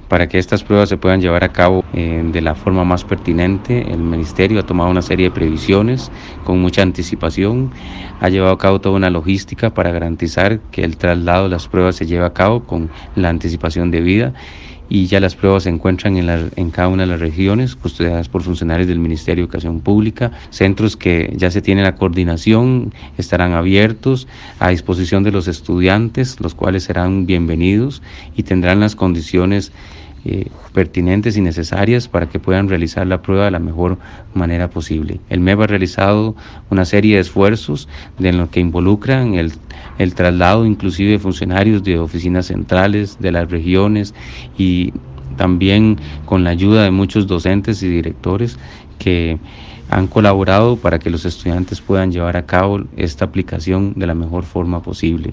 Para que estas pruebas se puedan llevar a cabo de la forma más pertinente, el Ministerio ha tomado una serie de previsiones con mucha anticipación, ha llevado a cabo toda una logística para garantizar que el traslado de las pruebas se lleve a cabo con la anticipación debida, y ya las pruebas se encuentran en cada una de las regiones, custodiadas por funcionarios del Ministerio de Educación Pública, centros que ya se tiene la coordinación, estarán abiertos a disposición de los estudiantes, los cuales serán bienvenidos y tendrán las condiciones pertinentes y necesarias para que puedan realizar la prueba de la mejor manera posible. El MEP ha realizado una serie de esfuerzos en lo que involucran el traslado inclusive de funcionarios de oficinas centrales de las regiones, y también con la ayuda de muchos docentes y directores que han colaborado para que los estudiantes puedan llevar a cabo esta aplicación de la mejor forma posible.